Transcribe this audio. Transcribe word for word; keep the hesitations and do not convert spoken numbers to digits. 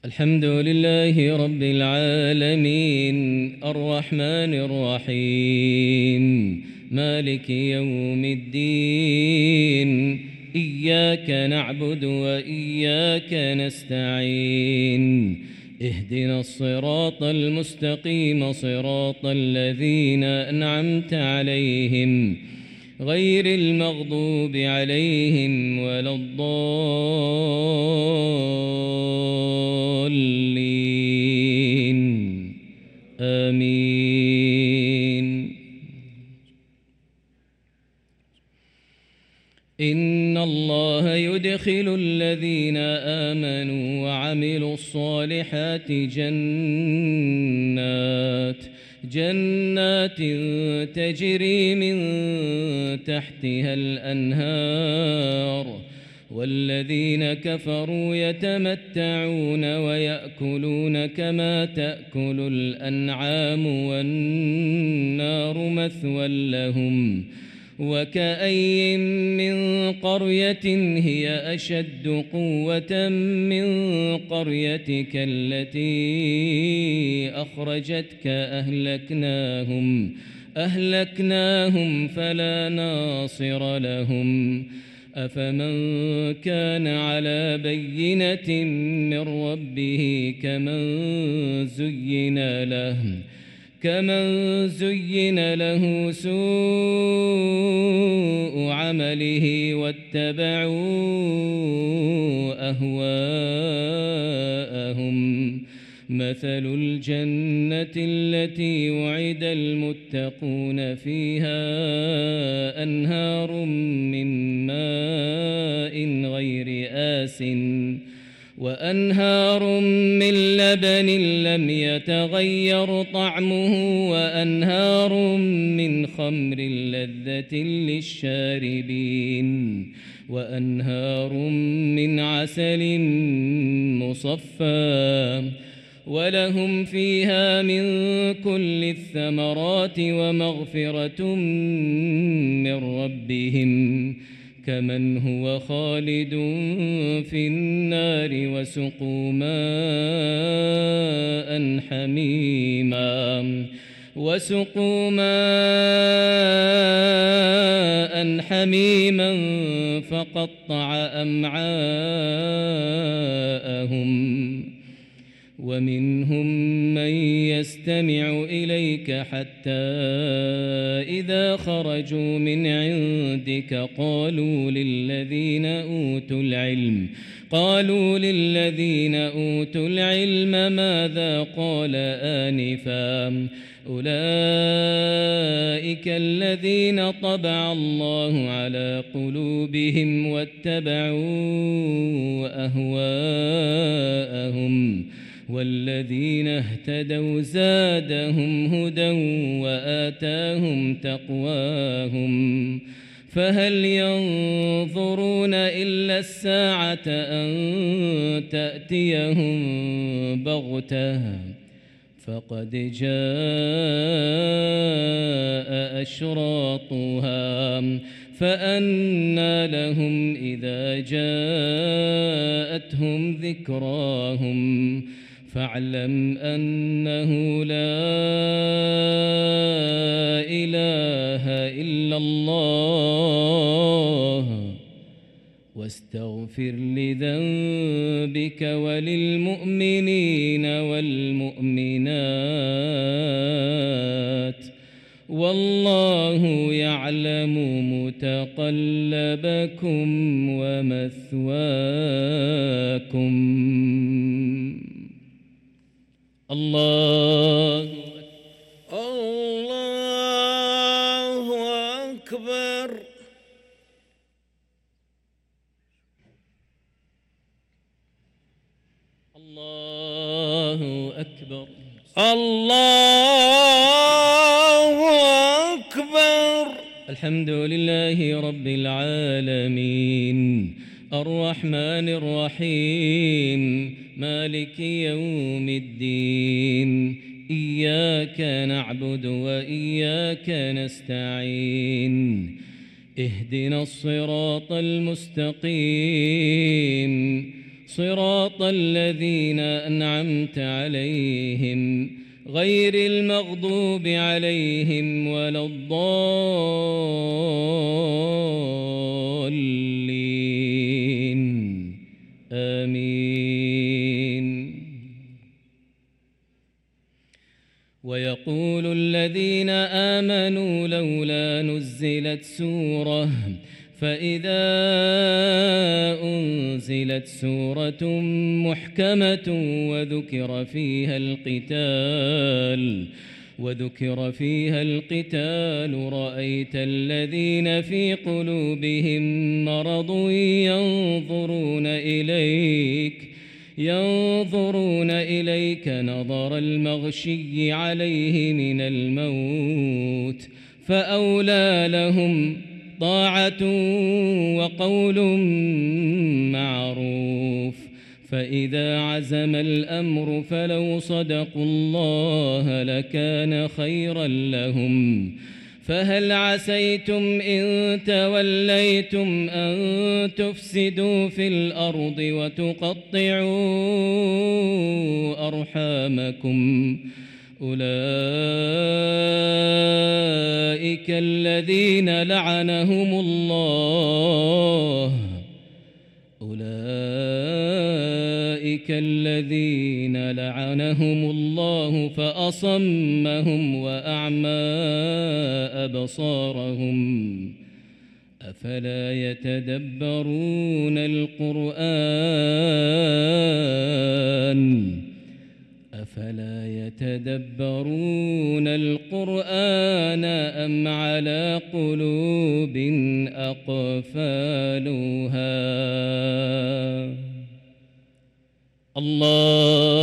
الحمد لله رب العالمين الرحمن الرحيم مالك يوم الدين إياك نعبد وإياك نستعين اهدنا الصراط المستقيم صراط الذين أنعمت عليهم غير المغضوب عليهم ولا الضالين آمين. إن الله يدخل الذين آمنوا وعملوا الصالحات جنات جنات تجري من تحتها الأنهار والذين كفروا يتمتعون ويأكلون كما تأكل الأنعام والنار مثوى لهم وكأي من قرية هي أشد قوة من قريتك التي أخرجتك أهلكناهم أهلكناهم فلا ناصر لهم أفمن كان على بينة من ربه كمن زين له كمن زين له سوء عمله واتبعوا أهواءهم مثل الجنة التي وعد المتقون فيها أنهار من ماء غير آسٍ وأنهار من لبن لم يتغير طعمه وأنهار من خمر لذة للشاربين وأنهار من عسل مصفى ولهم فيها من كل الثمرات ومغفرة من ربهم كمن هو خالد في النار وسقوا ماء حميما وسقوا ماء حميما فقطع أمعاءهم ومنهم من يستمع إليك حتى إذا خرجوا من عندك قالوا للذين أوتوا العلم قالوا للذين أوتوا العلم ماذا قال آنفا أولئك الذين طبع الله على قلوبهم واتبعوا أهواءهم والذين اهتدوا زادهم هدى وآتاهم تقواهم فهل ينظرون إلا الساعة أن تأتيهم بغتة فقد جاء أشراطها فأنى لهم إذا جاءتهم ذكراهم فاعلم أنه لا إله إلا الله واستغفر لذنبك وللمؤمنين والمؤمنات والله يعلم متقلبكم ومثواكم. الله الله أكبر. الله أكبر. الله أكبر. الحمد لله رب العالمين الرحمن الرحيم مالك يوم الدين إياك نعبد وإياك نستعين اهدنا الصراط المستقيم صراط الذين أنعمت عليهم غير المغضوب عليهم ولا الضالين آمين. ويقول الذين آمنوا لولا نزلت سورة فإذا أنزلت سورة محكمة وذكر فيها القتال وذكر فيها القتال رأيت الذين في قلوبهم مرض ينظرون إليك ينظرون إليك نظر المغشي عليه من الموت فأولى لهم طاعة وقول معروف. فإذا عزم الأمر فلو صدقوا الله لكان خيرا لهم. فهل عسيتم إن توليتم أن تفسدوا في الأرض وتقطعوا أرحامكم أولئك الذين لعنهم الله أولئك الذين لعنهم الله فأصمهم وأعمى أبصارهم أفلا يتدبرون القرآن أفلا يتدبرون القرآن أم على قلوب أقفالها. الله